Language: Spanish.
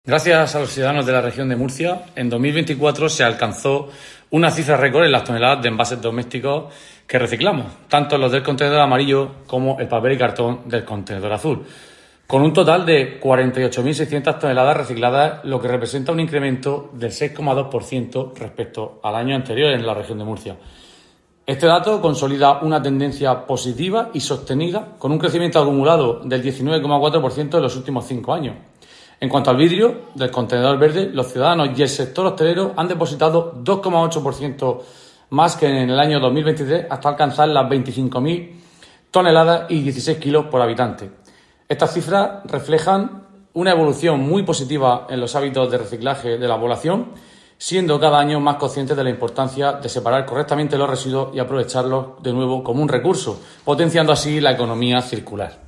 Gracias a los ciudadanos de la región de Murcia, en 2024 se alcanzó una cifra récord en las toneladas de envases domésticos que reciclamos, tanto los del contenedor amarillo como el papel y cartón del contenedor azul, con un total de 48.600 toneladas recicladas, lo que representa un incremento del 6,2% respecto al año anterior en la región de Murcia. Este dato consolida una tendencia positiva y sostenida, con un crecimiento acumulado del 19,4% en los últimos 5 años. En cuanto al vidrio del contenedor verde, los ciudadanos y el sector hostelero han depositado 2,8% más que en el año 2023 hasta alcanzar las 25.000 toneladas y 16 kilos por habitante. Estas cifras reflejan una evolución muy positiva en los hábitos de reciclaje de la población, siendo cada año más conscientes de la importancia de separar correctamente los residuos y aprovecharlos de nuevo como un recurso, potenciando así la economía circular.